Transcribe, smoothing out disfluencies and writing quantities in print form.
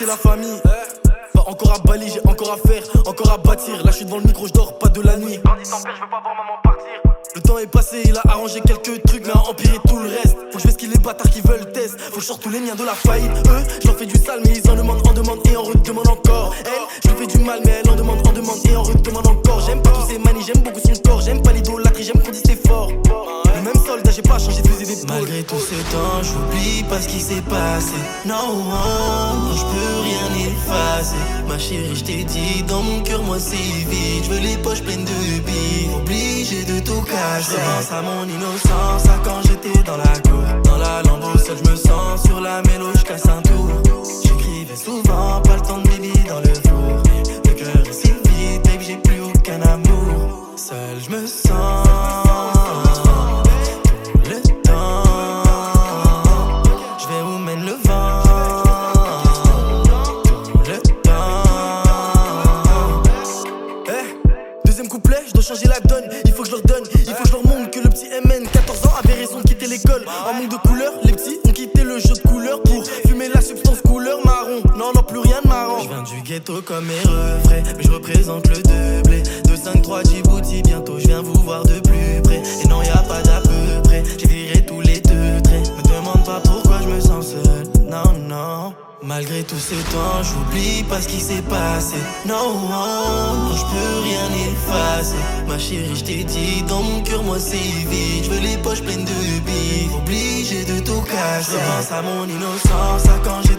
c'est la famille. Pas encore à Bali, j'ai encore à faire, encore à bâtir. Là je suis devant le micro, je dors pas de la nuit. Bandit en père, je veux pas voir maman partir. Le temps est passé, il a arrangé quelques trucs, mais a empiré tout le reste. Faut que je qu'il les bâtards qui veulent test. Faut que je sorte tous les miens de la faillite. Eux, je leur fais du sale, mais ils en demandent et en redemandent encore. Elle, je lui fais du mal, mais elle en demande et en redemande encore. J'aime pas tous ces manies, j'aime beaucoup son corps. J'aime pas l'idolâtrie, j'aime qu'on dise t'es fort. Le même soldat, j'ai pas changé de fusil d'épaule. Malgré tout ce temps, j'oublie pas ce qui s'est passé. Non, je peux rien effacer. Ma chérie, je t'ai dit, dans mon cœur, moi c'est vide. Je veux les poches pleines de billes, obligé de tout casser. Je pense à mon innocence, à quand j'étais dans la cour. Dans la lambeau, seul je me sens. Sur la mélo, je casse un tour. J'écrivais souvent, pas le temps de baby dans le four. Le cœur est si vide, baby, j'ai plus aucun amour. Seul je me sens. Changer la donne, il faut que je leur donne, il faut que je leur montre que le petit MN 14 ans avait raison de quitter l'école. En manque de couleur, les petits ont quitté le jeu de couleur pour fumer la substance couleur marron. Non, plus rien de marrant. Je viens du ghetto comme mes refrains, mais je représente le doublé. 253 Djibouti, bientôt je viens vous voir de plus près. Et non, y a pas d'à peu près, j'ai viré tous les deux traits. Me demande pas pourquoi je me sens seul, non. Malgré tout ce temps, j'oublie pas ce qui s'est passé. Non, je peux rien effacer. Ma chérie, je t'ai dit, dans mon cœur, moi c'est vide. Je veux les poches pleines de billes, obligé de tout casser. Je pense à mon innocence, à quand j'ai